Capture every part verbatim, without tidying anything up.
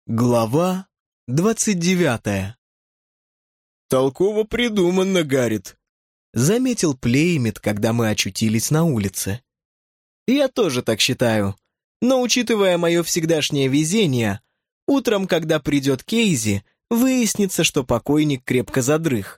Глава двадцать девятая. «Толково придуманно, Гаррит», — заметил Плеймит, когда мы очутились на улице. «Я тоже так считаю, но, учитывая мое всегдашнее везение, утром, когда придет Кейзи, выяснится, что покойник крепко задрых».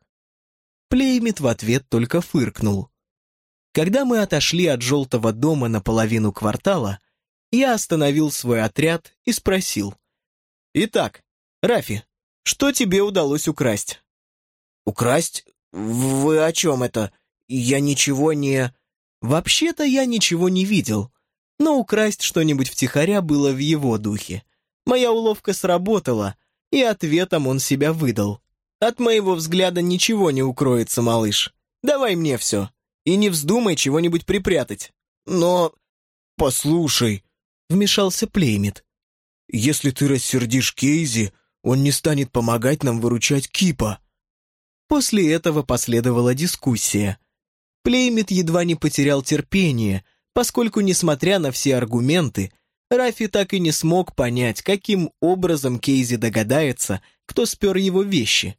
Плеймит в ответ только фыркнул. Когда мы отошли от желтого дома на половину квартала, я остановил свой отряд и спросил: «Итак, Рафи, что тебе удалось украсть?» «Украсть? Вы о чем это? Я ничего не...» «Вообще-то я ничего не видел, но украсть что-нибудь втихаря было в его духе. Моя уловка сработала, и ответом он себя выдал. От моего взгляда ничего не укроется, малыш. Давай мне все, и не вздумай чего-нибудь припрятать». «Но... послушай», — вмешался Плеймит. «Если ты рассердишь Кейзи, он не станет помогать нам выручать Кипа». После этого последовала дискуссия. Плеймит едва не потерял терпение, поскольку, несмотря на все аргументы, Рафи так и не смог понять, каким образом Кейзи догадается, кто спер его вещи.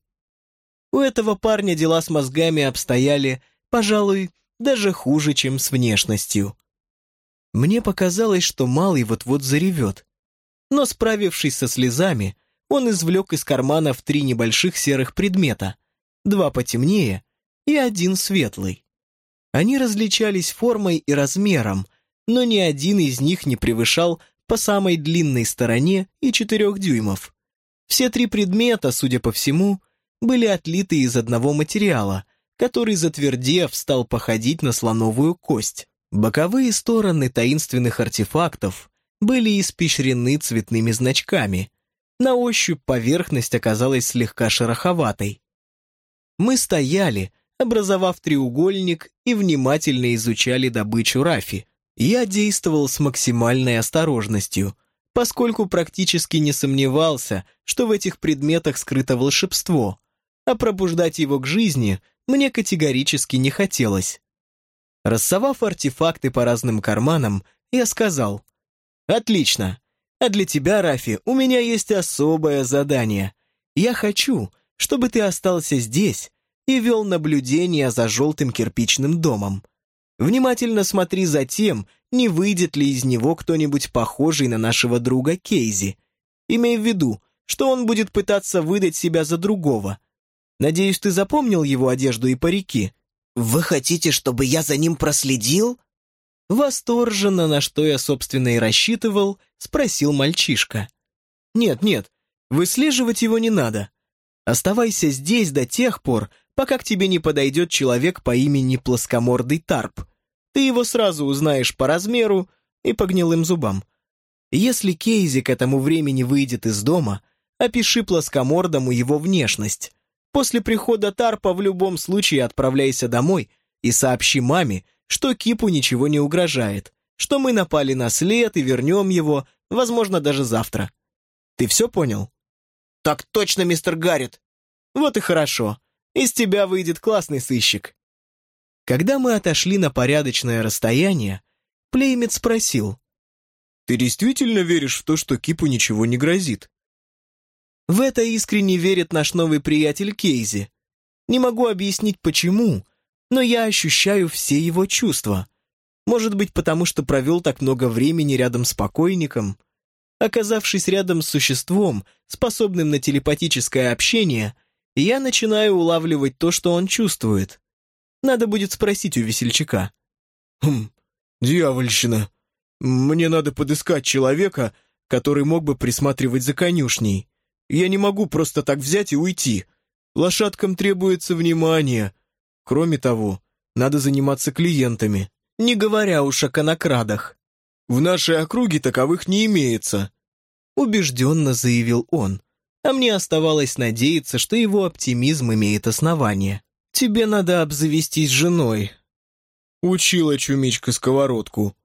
У этого парня дела с мозгами обстояли, пожалуй, даже хуже, чем с внешностью. Мне показалось, что малый вот-вот заревет. Но, справившись со слезами, он извлек из карманов три небольших серых предмета, два потемнее и один светлый. Они различались формой и размером, но ни один из них не превышал по самой длинной стороне и четырех дюймов. Все три предмета, судя по всему, были отлиты из одного материала, который, затвердев, стал походить на слоновую кость. Боковые стороны таинственных артефактов были испещрены цветными значками. На ощупь поверхность оказалась слегка шероховатой. Мы стояли, образовав треугольник, и внимательно изучали добычу Рафи. Я действовал с максимальной осторожностью, поскольку практически не сомневался, что в этих предметах скрыто волшебство, а пробуждать его к жизни мне категорически не хотелось. Рассовав артефакты по разным карманам, я сказал: «Отлично. А для тебя, Рафи, у меня есть особое задание. Я хочу, чтобы ты остался здесь и вел наблюдение за желтым кирпичным домом. Внимательно смотри за тем, не выйдет ли из него кто-нибудь похожий на нашего друга Кейзи. Имей в виду, что он будет пытаться выдать себя за другого. Надеюсь, ты запомнил его одежду и парики?» «Вы хотите, чтобы я за ним проследил?» Восторженно, на что я, собственно, и рассчитывал, спросил мальчишка. «Нет, нет, выслеживать его не надо. Оставайся здесь до тех пор, пока к тебе не подойдет человек по имени Плоскомордый Тарп. Ты его сразу узнаешь по размеру и по гнилым зубам. Если Кейзи к этому времени выйдет из дома, опиши Плоскомордому его внешность. После прихода Тарпа в любом случае отправляйся домой и сообщи маме, что Кипу ничего не угрожает, что мы напали на след и вернем его, возможно, даже завтра. Ты все понял?» «Так точно, мистер Гаррит». «Вот и хорошо. Из тебя выйдет классный сыщик». Когда мы отошли на порядочное расстояние, Плеймит спросил: «Ты действительно веришь в то, что Кипу ничего не грозит?» «В это искренне верит наш новый приятель Кейзи. Не могу объяснить, почему, но я ощущаю все его чувства. Может быть, потому что провел так много времени рядом с покойником. Оказавшись рядом с существом, способным на телепатическое общение, я начинаю улавливать то, что он чувствует. Надо будет спросить у весельчака». «Хм, дьявольщина. Мне надо подыскать человека, который мог бы присматривать за конюшней. Я не могу просто так взять и уйти. Лошадкам требуется внимание. Кроме того, надо заниматься клиентами, не говоря уж о конокрадах. В нашей округе таковых не имеется», — убежденно заявил он, а мне оставалось надеяться, что его оптимизм имеет основание. «Тебе надо обзавестись женой», — учила чумичка сковородку.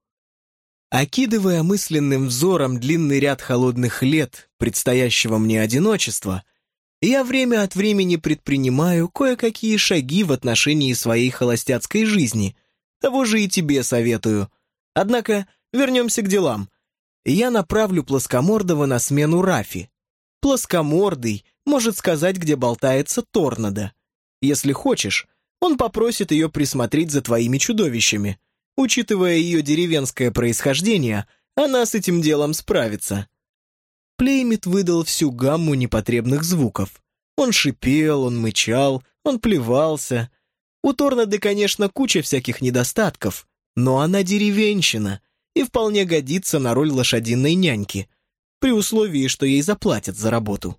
Окидывая мысленным взором длинный ряд холодных лет предстоящего мне одиночества, я время от времени предпринимаю кое-какие шаги в отношении своей холостяцкой жизни. Того же и тебе советую. Однако вернемся к делам. Я направлю Плоскомордого на смену Рафи. Плоскомордый может сказать, где болтается торнадо. Если хочешь, он попросит ее присмотреть за твоими чудовищами. Учитывая ее деревенское происхождение, она с этим делом справится. Плеймит выдал всю гамму непотребных звуков. Он шипел, он мычал, он плевался. У торнады, конечно, куча всяких недостатков, но она деревенщина и вполне годится на роль лошадиной няньки, при условии, что ей заплатят за работу.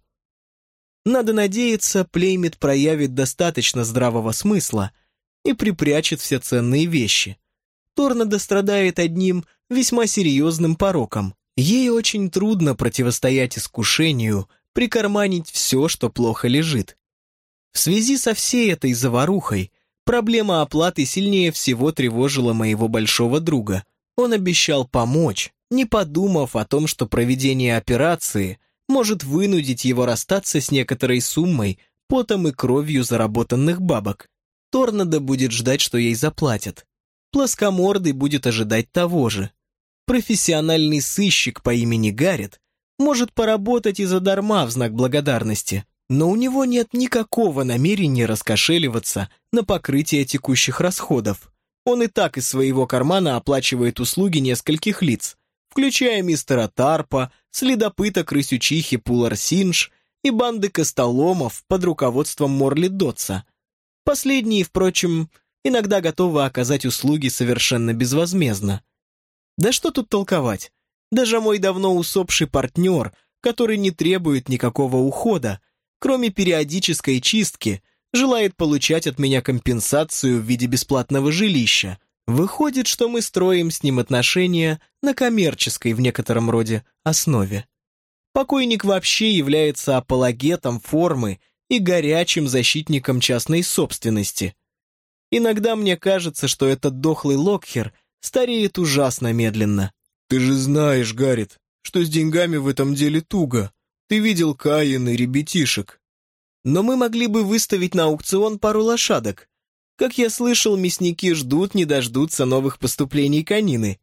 Надо надеяться, Плеймит проявит достаточно здравого смысла и припрячет все ценные вещи. Торнадо страдает одним весьма серьезным пороком. Ей очень трудно противостоять искушению прикарманить все, что плохо лежит. В связи со всей этой заварухой проблема оплаты сильнее всего тревожила моего большого друга. Он обещал помочь, не подумав о том, что проведение операции может вынудить его расстаться с некоторой суммой потом и кровью заработанных бабок. Торнадо будет ждать, что ей заплатят. Плоскомордый будет ожидать того же. Профессиональный сыщик по имени Гаррет может поработать и задарма в знак благодарности, но у него нет никакого намерения раскошеливаться на покрытие текущих расходов. Он и так из своего кармана оплачивает услуги нескольких лиц, включая мистера Тарпа, следопыта крысючихи Пулар Синдж и банды костоломов под руководством Морли Дотса. Последние, впрочем, иногда готовы оказать услуги совершенно безвозмездно. Да что тут толковать? Даже мой давно усопший партнер, который не требует никакого ухода, кроме периодической чистки, желает получать от меня компенсацию в виде бесплатного жилища. Выходит, что мы строим с ним отношения на коммерческой в некотором роде основе. Покойник вообще является апологетом формы и горячим защитником частной собственности. Иногда мне кажется, что этот дохлый Локхер стареет ужасно медленно. Ты же знаешь, Гаррет, что с деньгами в этом деле туго. Ты видел Каин и ребятишек. Но мы могли бы выставить на аукцион пару лошадок. Как я слышал, мясники ждут, не дождутся новых поступлений конины.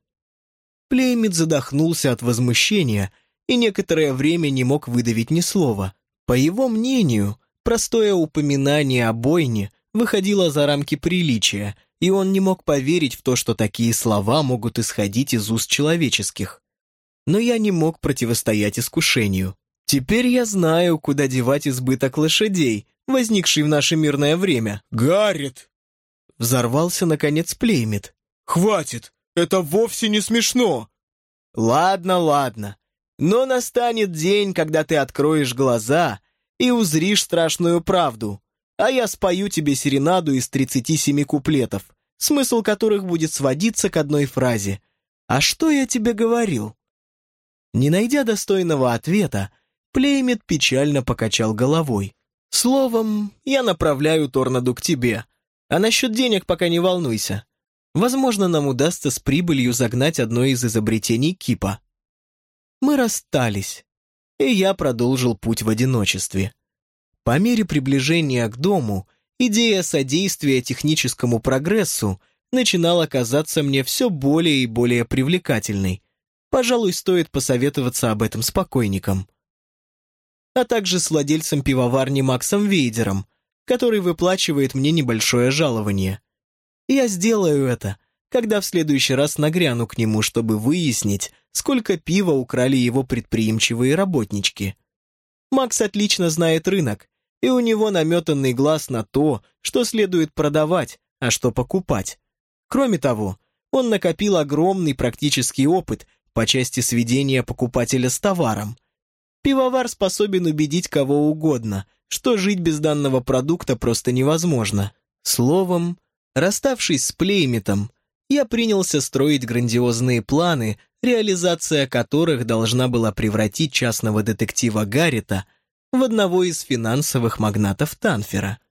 Плеймит задохнулся от возмущения и некоторое время не мог выдавить ни слова. По его мнению, простое упоминание о бойне выходило за рамки приличия, и он не мог поверить в то, что такие слова могут исходить из уст человеческих. Но я не мог противостоять искушению. Теперь я знаю, куда девать избыток лошадей, возникший в наше мирное время. «Гаррет!» Взорвался, наконец, Плеймит. «Хватит! Это вовсе не смешно!» «Ладно, ладно. Но настанет день, когда ты откроешь глаза и узришь страшную правду, а я спою тебе серенаду из тридцати семи куплетов, смысл которых будет сводиться к одной фразе. А что я тебе говорил?» Не найдя достойного ответа, Плеймит печально покачал головой. «Словом, я направляю торнаду к тебе. А насчет денег пока не волнуйся. Возможно, нам удастся с прибылью загнать одно из изобретений Кипа». Мы расстались, и я продолжил путь в одиночестве. По мере приближения к дому, идея содействия техническому прогрессу начинала казаться мне все более и более привлекательной. Пожалуй, стоит посоветоваться об этом с покойником. А также с владельцем пивоварни Максом Вейдером, который выплачивает мне небольшое жалование. Я сделаю это, когда в следующий раз нагряну к нему, чтобы выяснить, сколько пива украли его предприимчивые работнички. Макс отлично знает рынок, и у него наметанный глаз на то, что следует продавать, а что покупать. Кроме того, он накопил огромный практический опыт по части сведения покупателя с товаром. Пивовар способен убедить кого угодно, что жить без данного продукта просто невозможно. Словом, расставшись с Плеймитом, я принялся строить грандиозные планы, реализация которых должна была превратить частного детектива Гаррета в одного из финансовых магнатов Танфера.